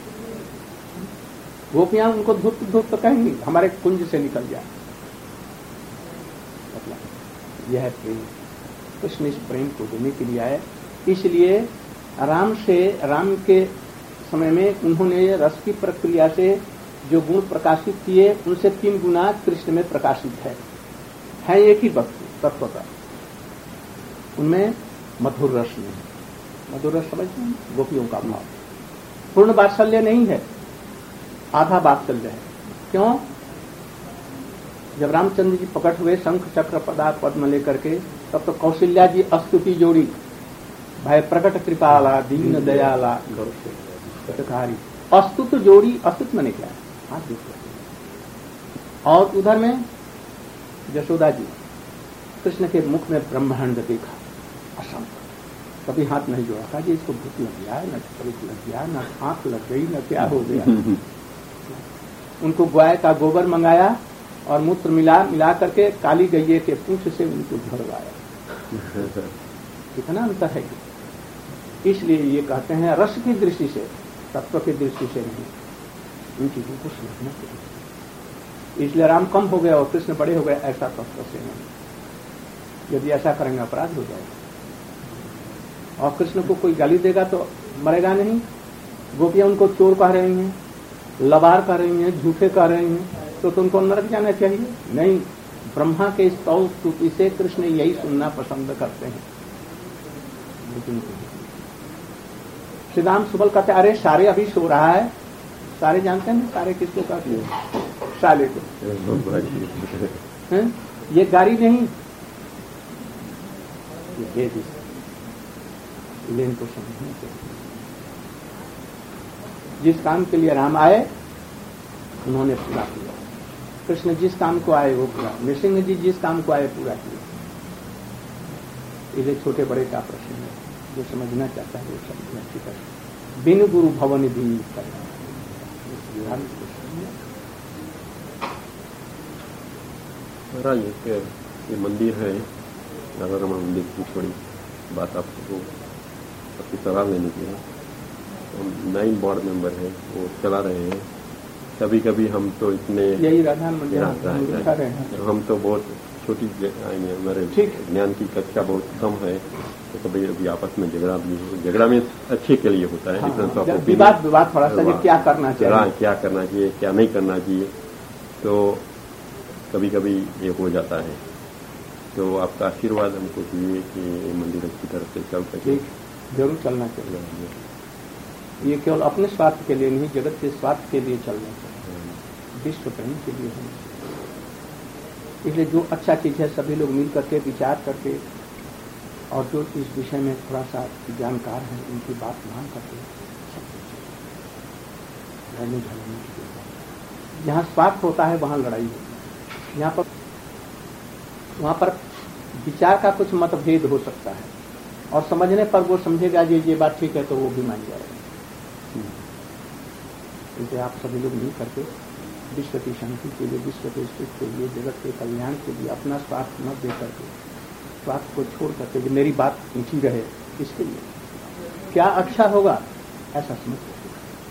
गोपियां उनको धूप धूप तो कहेंगी हमारे कुंज से निकल जाए। मतलब यह प्रेम, कृष्ण इस प्रेम को देने के लिए आए। इसलिए राम से राम के समय में उन्होंने रस की प्रक्रिया से जो गुण प्रकाशित किए, उनसे तीन गुना कृष्ण में प्रकाशित है। है एक ही वस्तु तत्वता, उनमें मधुर रस नहीं, मधुर रस समझते हैं, गोपियों का भाव। पूर्ण वात्सल्य नहीं है, आधा वात्सल्य है। क्यों? जब रामचंद्र जी प्रकट हुए शंख चक्र पदा पद्म लेकर के, तब तो कौशल्या जी अस्तुति जोड़ी, भाई प्रकट कृपाला दीन दयाला गौरवकारी, अस्तुत जोड़ी। अस्तुत में निकला हाथ देखा। और उधर में यशोदा जी कृष्ण के मुख में ब्रह्मांड देखा, असंभव, कभी हाथ नहीं जोड़ा। कहा जी इसको भूत लग गया, न चरित लग गया, न आंख लग गई, न क्या हो गया। उनको गाय का गोबर मंगाया और मूत्र मिला मिला करके काली गैये के पूंछ से उनको झड़वाया। कितना अंतर है। इसलिए ये कहते हैं रस की दृष्टि से, तत्व की दृष्टि से नहीं, इन चीजों को समझना चाहिए। इसलिए राम कम हो गए और कृष्ण बड़े हो गए, ऐसा तत्व से नहीं। यदि ऐसा करेंगे अपराध हो जाएगा। और कृष्ण को कोई गाली देगा तो मरेगा नहीं। गोपियां उनको चोर कह रही हैं, लबार कह रही हैं, झूठे कह रही हैं, तो तुमको नरक जाना चाहिए? नहीं, ब्रह्मा के स्तव स्तुति से कृष्ण यही सुनना पसंद करते हैं। लेकिन श्रीराम सुबल कहते अरे सारे अभी सो रहा है। सारे जानते हैं सारे किसको कहते हैं? साले को। हैं? ये गाड़ी नहीं, ये भेद इसलिए इनको समझना चाहिए। जिस काम के लिए राम आए उन्होंने पूरा किया। कृष्ण जिस काम को आए वो पूरा, नृसिंह जी जिस काम को आए पूरा किया। इसलिए छोटे बड़े का प्रश्न है, जो समझना चाहता है वो समझना चाहिए। बिन गुरु भवन भी करना। महाराज ये ये मंदिर है राधा रमन मंदिर की थोड़ी बात आपको आपकी सलाह लेने की है। हम नाइन बोर्ड मेंबर हैं, वो चला रहे हैं। कभी कभी हम तो इतने यही राधा मंदिर हम तो बहुत छोटी हमारे ज्ञान की कक्षा बहुत कम है, तो कभी अभी आपस में झगड़ा भी हो। झगड़ा में अच्छे के लिए होता है, डिफरेंस ऑफ ओपिनियन, विवाद विवाद थोड़ा सा क्या करना चाहिए, क्या करना चाहिए क्या नहीं करना चाहिए, तो कभी कभी ये हो जाता है। तो आपका आशीर्वाद हमको चाहिए कि ये मंदिर अच्छी तरह से चल सके। जरूर चलना चाहिए। ये केवल अपने स्वार्थ के लिए नहीं, जगत के स्वार्थ के लिए चलना चाहिए, विश्व प्रेम के लिए होना चाहिए। इसलिए जो अच्छा चीज है सभी लोग मिल करके विचार करके, और जो इस विषय में थोड़ा सा जानकार हैं उनकी बात मान करके लड़ने झगड़ने की जरूरत। जहाँ स्वार्थ होता है वहां लड़ाई होती है। यहाँ पर वहां पर विचार का कुछ मतभेद हो सकता है, और समझने पर वो समझेगा कि ये बात ठीक है तो वो भी मान जाएगा। इसलिए आप सभी लोग मिल करके विश्व की शांति के लिए, विश्व के सुख के लिए, जगत के कल्याण के लिए अपना स्वार्थ न दे करके, स्वार्थ को छोड़ करके कि मेरी बात ऊंची रहे, इसके लिए क्या अच्छा होगा ऐसा समझ सकते।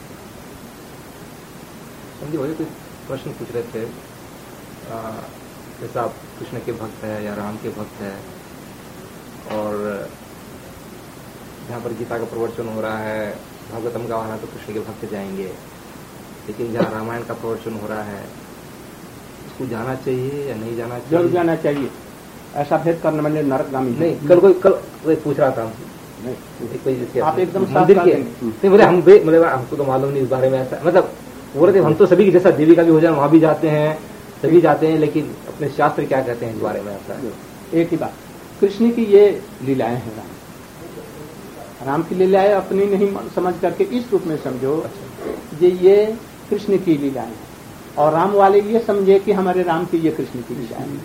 समझे वही कुछ प्रश्न पूछ रहे थे, जैसा आप कृष्ण के भक्त है या राम के भक्त है, और जहाँ पर गीता का प्रवचन हो रहा है, भागवतम का वाला तो कृष्ण के भक्त जाएंगे, लेकिन जहाँ रामायण का प्रवचन हो रहा है उसको जाना चाहिए या नहीं जाना चाहिए? जरूर जाना चाहिए। ऐसा भेद करने वाले नरकगामी नहीं। कल कोई कल कोई पूछ रहा था नहीं, कोई आप एकदम मंदिर के नहीं बोले हम मतलब हमको तो मालूम नहीं इस बारे में, ऐसा मतलब बोल रहे थे हम तो सभी जैसा देवी का भी हो जाए वहां भी जाते हैं, सभी जाते हैं, लेकिन अपने शास्त्र क्या कहते हैं इस बारे में? ऐसा एक ही बात, कृष्ण की ये लीलाएं हैं, राम राम की लीलाएं अपनी नहीं समझ करके इस रूप में समझो ये ये कृष्ण की लीलाएं हैं, और राम वाले ये समझे कि हमारे राम की ये कृष्ण की लीलाएं हैं।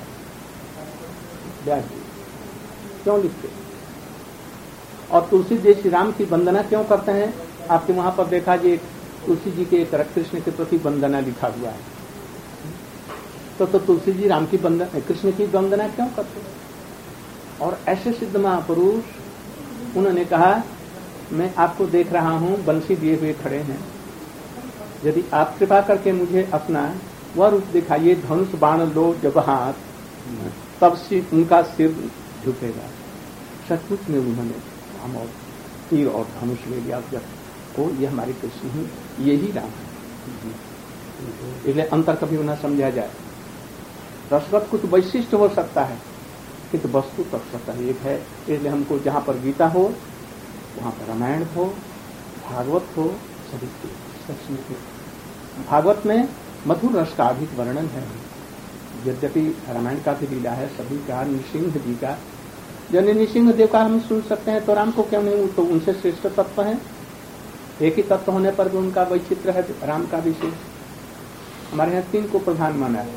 क्यों लिखते? और तुलसी जी श्री राम की वंदना क्यों करते हैं? आपके वहां पर देखा जी तुलसी जी के एक कृष्ण के प्रति वंदना लिखा हुआ है, तो तो तुलसी जी राम की वंदना, कृष्ण की वंदना क्यों करते? और ऐसे सिद्ध महापुरुष उन्होंने कहा मैं आपको देख रहा हूं, बंसी दिए हुए खड़े हैं, यदि आप कृपा करके मुझे अपना वह रूप दिखाइए, धनुष बाण लो जब हाथ, तब से उनका सिर झुकेगा। सचमुच में उन्होंने राम और तीर और धनुष ले लिया, जब को ये हमारे कृष्ण ही यही राम है। इसलिए अंतर कभी न समझा जाए। रसवत कुछ वैशिष्ट हो सकता है किंतु वस्तु तत्वतः एक है। इसलिए हमको जहां पर गीता हो वहां पर रामायण हो, भागवत हो, सभी सचमुच भागवत में मधुर रस का अधिक वर्णन है। यद्यपि रामायण का भी लीला है सभी का, नृसिंह जी का, जन नृसिंह देव का हम सुन सकते हैं तो राम को क्यों नहीं? तो उनसे श्रेष्ठ तत्व है, एक ही तत्व होने पर भी उनका वैचित्र है राम का विशेष। हमारे यहाँ तीन को प्रधान माना है,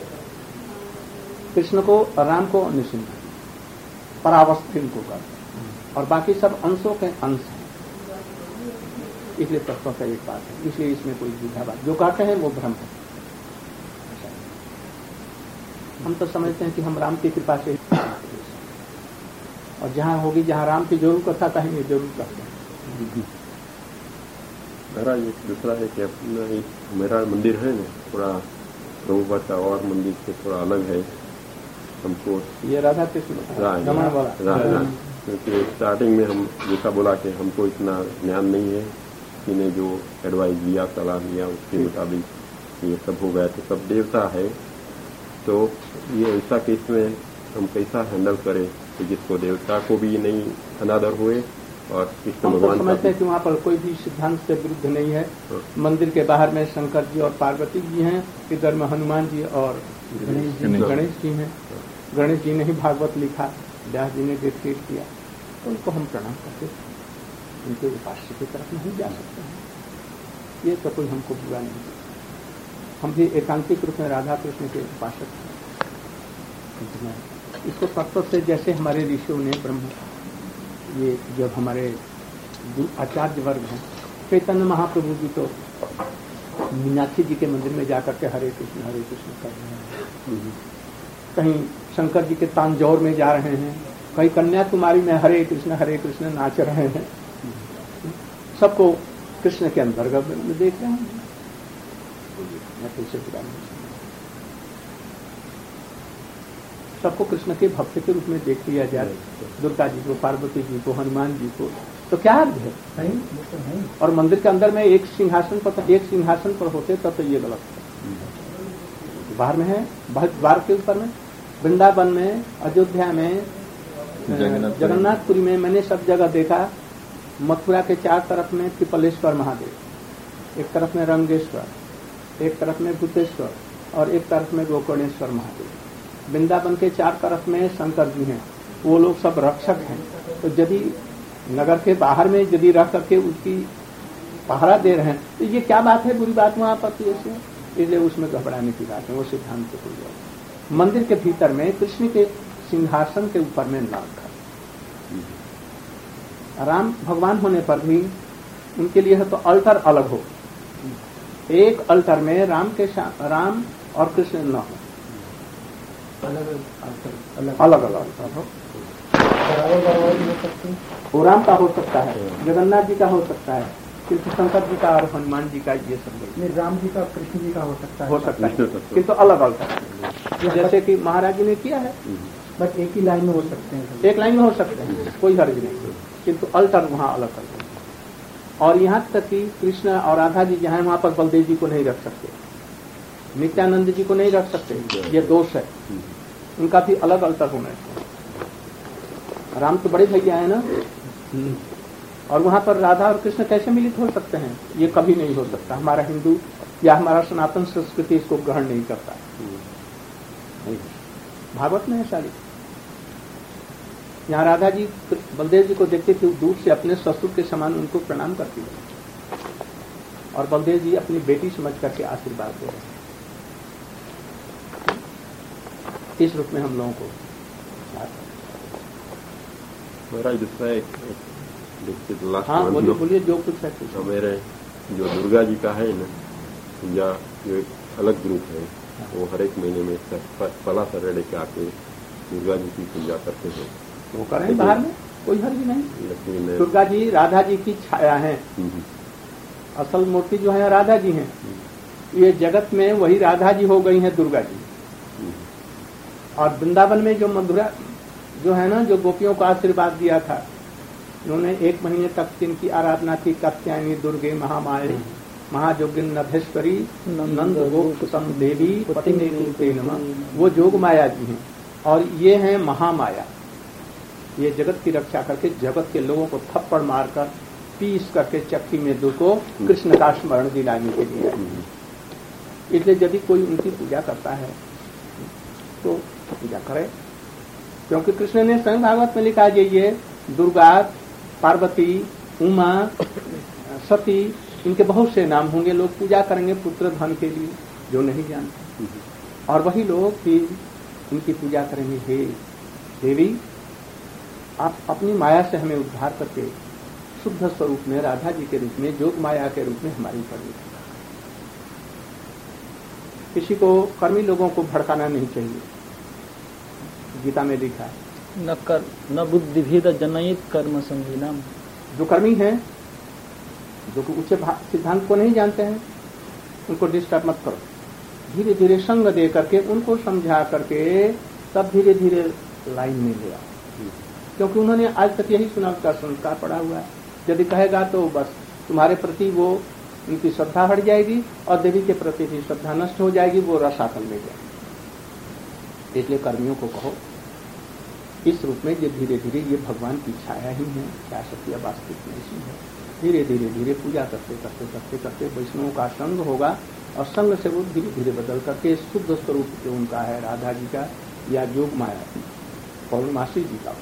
कृष्ण को, राम को, नृसिंह, परावस्थित को कर, और बाकी सब अंशों के अंश हैं। इसलिए तत्व का एक बात है, इसलिए इसमें कोई दूसरा बात जो कहते हैं वो भ्रम है। हम तो समझते हैं कि हम राम की कृपा से, और जहां होगी जहां राम की जरूर कथा कहेंगे जरूर करते हैं। मेरा ये दूसरा है कि अपना एक मेरा मंदिर है ना थोड़ा प्रभुपाद का और मंदिर से थोड़ा अलग है। हमको ये राधा कृष्ण रमण वाला, क्योंकि स्टार्टिंग में हम जैसा बोला कि हमको इतना ज्ञान नहीं है, किसी ने जो एडवाइस दिया, सलाह दिया, उसके मुताबिक ये सब हो गया। तो सब देवता है, तो ये ऐसा केस में हम कैसा हैंडल करें कि जिसको देवता को भी नहीं अनादर हुए और कृष्ण हम तो भगवान समझते का हैं कि वहाँ पर कोई भी सिद्धांत से विरुद्ध नहीं है। हाँ। मंदिर के बाहर में शंकर जी और पार्वती जी हैं, इधर में हनुमान जी और गणेश जी गणेश। गणेश जी हैं। गणेश जी ने ही भागवत लिखा, व्यास जी ने डिक्टेट किया, तो उनको हम प्रणाम करते हैं। उनके उपास्य की तरफ नहीं जा सकते हैं, ये तो कोई हमको बुरा नहीं है। हम भी एकांतिक रूप में राधा कृष्ण के उपासक हैं। इसको तत्व से जैसे हमारे ऋषियों ने ब्रह्म, ये जब हमारे आचार्य वर्ग हैं, चैतन्य महाप्रभु जी तो मीनाक्षी जी के मंदिर में जाकर के हरे कृष्ण हरे कृष्ण कर रहे हैं, कहीं शंकर जी के तांजौर में जा रहे हैं, कहीं कन्याकुमारी में हरे कृष्ण हरे कृष्ण नाच रहे हैं। सबको कृष्ण के अंतर्गत में देख रहे हैं। मैं फिर से बुरा नहीं समझता। सबको कृष्ण के भक्त के रूप में देख लिया जाए, दुर्गा जी को, पार्वती जी को, हनुमान जी को, तो क्या अर्थ है? नहीं, वो तो नहीं। और मंदिर के अंदर में एक सिंहासन पर एक सिंहासन पर होते तब तो ये गलत है। बाहर में है, बाहर के ऊपर में, वृंदावन में, अयोध्या में, जगन्नाथ- जगन्नाथपुरी में, मैंने सब जगह देखा। मथुरा के चार तरफ में त्रिपलेश्वर महादेव, एक तरफ में रंगेश्वर, एक तरफ में भूतेश्वर और एक तरफ में गोकर्णेश्वर महादेव। वृंदावन के चार तरफ में शंकर जी हैं, वो लोग सब रक्षक हैं। तो यदि नगर के बाहर में यदि रह करके उसकी पहरा दे रहे हैं तो ये क्या बात है, बुरी बात वहां पर ऐसे, इसलिए उसमें घबराने की बात है, वो सिद्धांत को कोई और। मंदिर के भीतर में कृष्ण के सिंहासन के ऊपर में न रखा। राम भगवान होने पर भी उनके लिए तो अल्टर अलग हो, एक अल्टर में राम के राम और कृष्ण न हो, अलग अलग अलग अलग अल्टर हो। बराबर बराबर भी हो सकते हैं। वो राम का हो सकता है, जगन्नाथ जी का हो सकता है, किंतु शंकर जी का और हनुमान जी का ये सब नहीं नहीं, राम जी का कृष्ण जी का हो सकता है। हो सकता है, किंतु अलग अलग। जैसे कि महाराज जी ने किया है, बट एक ही लाइन में हो सकते हैं। एक लाइन में हो सकते हैं, कोई हर्ज नहीं, किंतु अल्टर वहां अलग अलग। और यहाँ तक कि कृष्ण और राधा जी जहाँ वहां पर बलदेव जी को नहीं रख सकते, नित्यानंद जी को नहीं रख सकते, ये दोष है, उनका भी अलग अल्टर होना चाहिए। राम तो बड़े भैया है ना, और वहां पर राधा और कृष्ण कैसे मिलित हो सकते हैं? ये कभी नहीं हो सकता। हमारा हिंदू या हमारा सनातन संस्कृति इसको ग्रहण नहीं करता। भागवत में है सारी। यहाँ राधा जी बलदेव जी को देखते थे, दूर से अपने ससुर के समान उनको प्रणाम करती है, और बलदेव जी अपनी बेटी समझ करके आशीर्वाद दे रहे हैं। इस रूप में हम लोगों को महाराज दूसरा एक लास्ट हाँ बोलिए बोलिए जो कुछ है कुछ। तो मेरे जो दुर्गा जी का है ना, या जो एक अलग ग्रुप है, वो हर एक महीने में पला सरेड़े के आके दुर्गा जी की पूजा करते हैं। वो करें बाहर में, कोई हर्ज नहीं। लेकिन दुर्गा जी राधा जी की छाया है, असल मूर्ति जो है राधा जी हैं। ये जगत में वही राधा जी हो गई हैं दुर्गा जी। और वृंदावन में जो मधुरा जो है ना, जो गोपियों को आशीर्वाद दिया था, उन्होंने एक महीने तक जिनकी आराधना की, कात्यायनी दुर्गे महामाया महाजोगिन नभेश्वरी नंद गोकुसम देवी पति ने नमः, वो जोग माया जी हैं। और ये हैं महामाया, ये जगत की रक्षा करके जगत के लोगों को थप्पड़ मारकर पीस करके चक्की में दूध को कृष्ण का स्मरण दिलाने के लिए। इसलिए यदि कोई उनकी पूजा करता है तो पूजा करे, क्योंकि कृष्ण ने स्वयं भागवत में लिखा है, ये दुर्गा, पार्वती, उमा, सती, इनके बहुत से नाम होंगे, लोग पूजा करेंगे पुत्र धन के लिए, जो नहीं जानते। और वही लोग फिर इनकी पूजा करेंगे, हे देवी आप अपनी माया से हमें उद्धार करके शुद्ध स्वरूप में राधा जी के रूप में, जोग माया के रूप में हमारी प्रवेश। किसी को कर्मी लोगों को भड़काना नहीं चाहिए, गीता में लिखा है, न कर न बुद्धि भेद जनयित कर्म संगीनम। जो कर्मी हैं, जो कि उच्च सिद्धांत को नहीं जानते हैं, उनको डिस्टर्ब मत करो। धीरे धीरे संग दे करके उनको समझा करके तब धीरे धीरे लाइन में ले आओ, क्योंकि उन्होंने आज तक यही सुना, उसका संस्कार पड़ा हुआ है। यदि कहेगा तो बस तुम्हारे प्रति वो उनकी श्रद्धा हट जाएगी और देवी के प्रति भी श्रद्धा नष्ट हो जाएगी, वो रसातल में जाएगी। इसलिए कर्मियों को कहो इस रूप में ये धीरे धीरे ये भगवान की छाया ही है, क्या सत्य वास्तविक में ऐसी है। धीरे धीरे धीरे पूजा करते करते करते करते वैष्णवों का संग होगा और संग से वो धीरे धीरे बदल करके शुद्ध स्वरूप जो उनका है राधा जी का या जोग माया पौर्णमासी जी का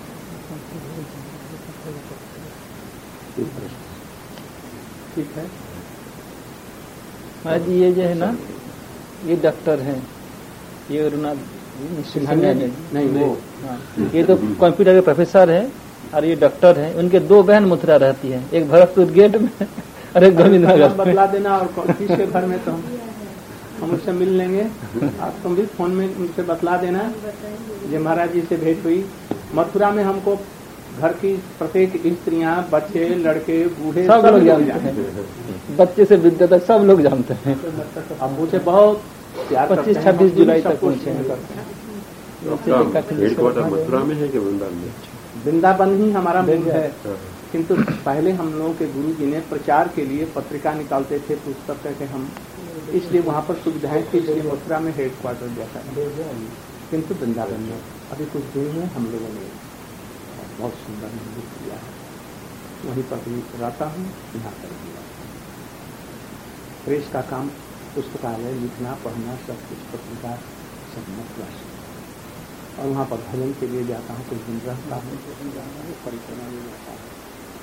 ठीक है। महाराज जी ये जो है ना ये डॉक्टर हैं, ये रघुनाथ सिन्हा नहीं वो हाँ, ये तो कंप्यूटर के प्रोफेसर है और ये डॉक्टर हैं। उनके दो बहन मथुरा रहती हैं, एक भरतपुर गेट में और एक गोविंद नगर बतला देना और किस के घर में तो हम हम उससे मिल लेंगे। आप तुम भी फोन में उनसे बतला देना। ये महाराज जी से भेंट हुई मथुरा में, हमको घर की प्रत्येक स्त्रियां बच्चे लड़के बूढ़े सब लोग जानते हैं, बच्चे से वृद्ध तक सब लोग जानते हैं। अब मुझे बहुत पच्चीस छब्बीस जुलाई तक पहुंचे हैं। हेडक्वार्टर मथुरा में है कि वृंदावन में? वृंदावन ही हमारा मूल है, किंतु पहले हम लोगों के गुरु जी ने प्रचार के लिए पत्रिका निकालते थे, पुस्तक करके हम, इसलिए वहाँ पर सुविधाएं थी, इसलिए मथुरा में हेडक्वार्टर जैसा है। किंतु वृंदावन में अभी कुछ दिन में हम लोगों ने बहुत सुंदर मंदिर किया है, वहीं पर भी रहता हूँ, यहाँ कर दिया। प्रेस का काम, पुस्तकालय लिखना पढ़ना सब कुछ पत्रिका सब मथुरा से, और वहाँ पर भजन के लिए जाता हूँ, कुछ दिन रहता हूँ, परिक्रमा में जाता हूँ।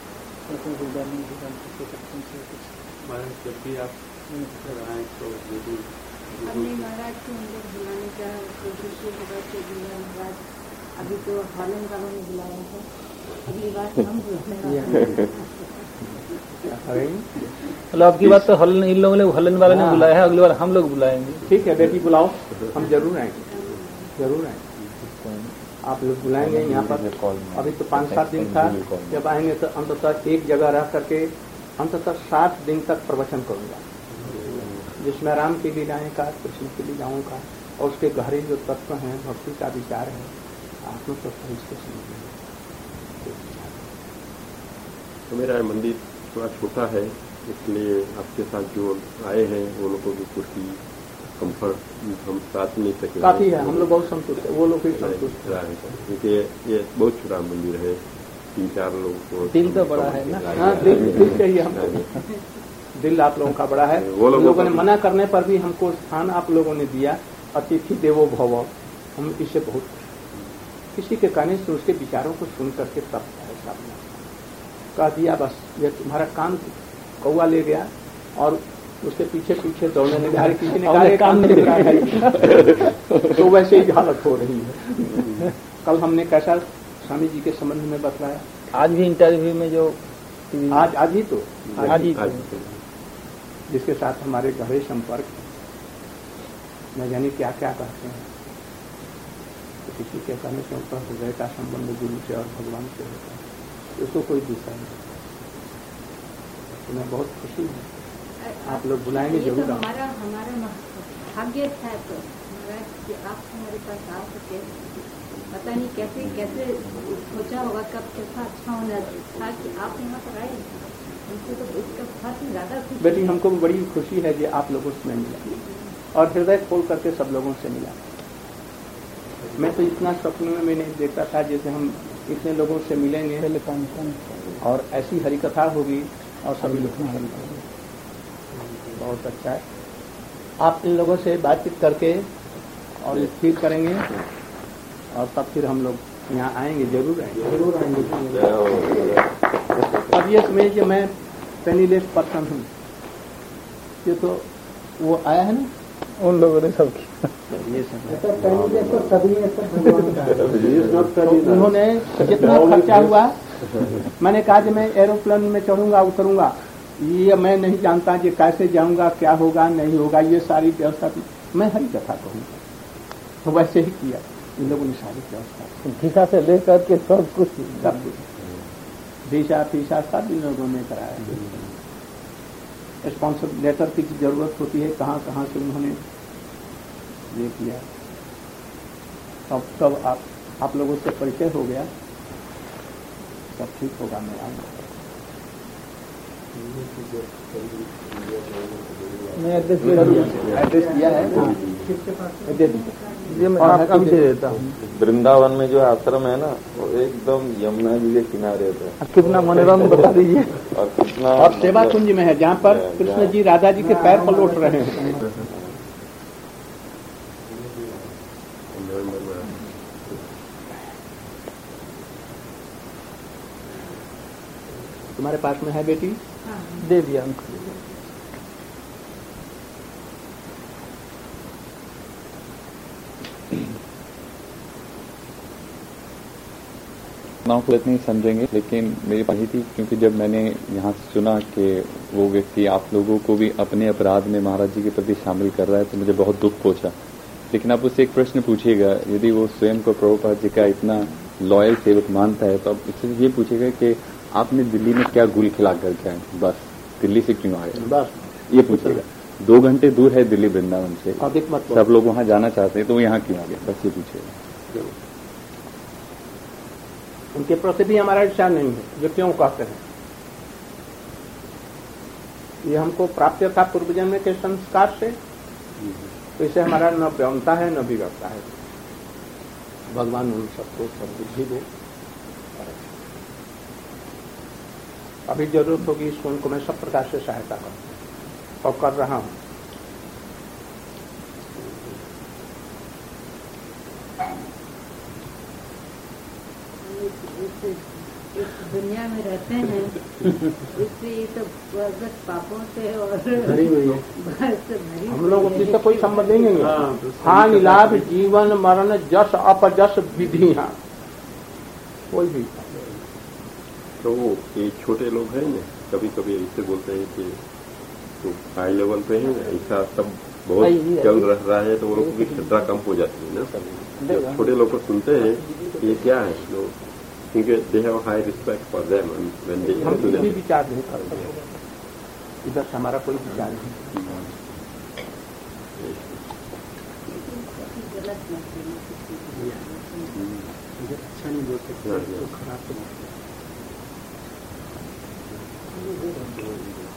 जब भी आप आए तो अपने महाराज को हम लोग बुलाने का कोशिश की, महाराज अभी तो हॉलन वालों ने बुलाया है, अगली बार हम बुलाएंगे। चलो आपकी बात तो हॉलन इन लोगों ने हॉलन वाले ने बुलाया है, अगली बार हम लोग बुलाएंगे। ठीक है बेटी बुलाओ, हम जरूर आएंगे, जरूर आएंगे। आप लोग बुलाएंगे यहाँ पर। अभी तो पाँच सात दिन था, जब आएंगे तो अंततः एक जगह रह करके अंततः सात दिन तक प्रवचन करूंगा, जिसमें राम की लीलाएं का, कृष्ण की लीलाओं का और उसके गहरे जो तत्व हैं, भक्ति का विचार है, आत्म तत्व इसको समझेंगे। तो मेरा मंदिर थोड़ा छोटा है, इसलिए आपके साथ जो आए हैं वो लोगों की कुर्सी कंफर्ट हम साथ नहीं सके, काफी है, हम लोग बहुत संतुष्ट है, वो लोग भी संतुष्ट है, क्योंकि ये बहुत छोटा मंदिर है, तीन चार लोगों को। दिल तो बड़ा है ना? हाँ, दिल दिल चाहिए हमको, दिल आप लोगों का बड़ा है। वो लोगों ने मना करने पर भी हमको स्थान आप लोगों ने दिया, अतिथि देवो भव, हम इससे बहुत किसी के कहने से उसके विचारों को सुन करके तब ऐसा कह दिया, बस ये तुम्हारा काम, कौआ ले गया और उसके पीछे पीछे दौड़ने लगा, किसी ने कहा काम नहीं रहा है। तो वैसे ही हालत हो रही है। कल हमने कैसा स्वामी जी के संबंध में बतलाया, आज भी इंटरव्यू में जो आज आज ही तो आज ही जिसके साथ हमारे गहरे संपर्क, न जाने क्या क्या कहते हैं, तो किसी के कहने से ऊपर हृदय का संबंध गुरु से और भगवान से होता है, उसको कोई दूसरा नहीं। तो मैं बहुत खुशी हूँ, आप लोग बुलाएंगे जरूर। तो हमारा हमारा भाग्य था तो महाराज कि आप हमारे पास आ सके, पता नहीं कैसे कैसे सोचा होगा, कब कैसा अच्छा होना था कि आप यहाँ पर आए, हमको तो इसका बहुत ही ज्यादा खुशी। बेटी हमको बड़ी खुशी है कि आप लोगों से मिला और हृदय खोल करके सब लोगों से मिला। मैं तो इतना स्वप्न में मैं नहीं देखता था जैसे हम इतने लोगों से मिलेंगे और ऐसी हरिकथा होगी और सभी लोग बहुत अच्छा है। आप इन लोगों से बातचीत करके और स्थिर करेंगे और तब फिर हम लोग यहाँ आएंगे, जरूर आएंगे जरूर आएंगे। अब ये समझ कि मैं पेनीलेस पर्सन हूँ, ये तो वो आया है ना, उन लोगों ने सब किया, ये सब सभी उन्होंने जितना खर्चा हुआ, मैंने कहा कि मैं एरोप्लेन में चढ़ूंगा उतरूंगा, ये मैं नहीं जानता कि कैसे जाऊंगा, क्या होगा नहीं होगा, ये सारी व्यवस्था मैं हरी कथा कहूँगा, तो वैसे ही किया इन लोगों ने सारी व्यवस्था, टीका से लेकर के सब कुछ सब कुछ वीसा फीसा सब इन लोगों ने कराया। स्पॉन्सर लेटर की जरूरत होती है, कहाँ कहाँ से उन्होंने ये किया। अब सब आप आप लोगों से परिचय हो गया, सब ठीक होगा। मैं आऊँगा, मैं एड्रेस एड्रेस दिया है, दे दीजिए, ये मैं आपको भी दे देता हूँ। वृंदावन में जो आश्रम है ना वो एकदम यमुना जी के किनारे पे। कितना मनोरम बता दीजिए। और कितना और सेवा कुंज में है जहाँ पर कृष्ण जी राधा जी के पैर पलोट रहे हैं। तुम्हारे पास में है बेटी? दे दिया उनको। नाव को इतनी समझेंगे, लेकिन मेरी बात ही थी क्योंकि जब मैंने यहाँ से सुना कि वो व्यक्ति आप लोगों को भी अपने अपराध में महाराज जी के प्रति शामिल कर रहा है तो मुझे बहुत दुख पहुंचा। लेकिन आप उससे एक प्रश्न पूछिएगा, यदि वो स्वयं को प्रभुपाद जी का इतना लॉयल सेवक मानता है तो आप उससे ये पूछिएगा कि आपने दिल्ली में क्या गुल खिला करके आए, बस दिल्ली से क्यों आए, बस ये पूछिएगा। दो घंटे दूर है दिल्ली वृंदावन से, सब लोग वहां जाना चाहते हैं तो वो यहाँ क्यों आ गए, बस ये पूछिएगा। उनके प्रति भी हमारा इच्छा नहीं है, जो क्यों कहते हैं ये हमको प्राप्त था पूर्व जन्म के संस्कार से, तो इसे हमारा न व्यवता है न बिगड़ता है। भगवान उन सबको समृद्धि दे। अभी जरूरत होगी इसको उनको मैं सब प्रकार से सहायता करूं और कर रहा हूं। इस दुनिया में रहते हैं इससे ये तो बस पापों से और भरी हुई है। हम लोग इससे कोई संबंध नहीं है। हानि लाभ जीवन मरण जस अपजस विधि, हाँ कोई भी। तो ये छोटे लोग हैं ना, कभी कभी ऐसे बोलते हैं कि तो हाई लेवल पे है ऐसा सब बहुत चल रहा है तो वो लोग की श्रद्धा कम हो जाती है ना। जब छोटे लोग को सुनते हैं ये क्या है लोग, क्योंकि they have high respect for them when they हम कोई विचार नहीं कर सकते, इधर से हमारा कोई विचार नहीं। अच्छा नहीं बोल सकते, खराब तो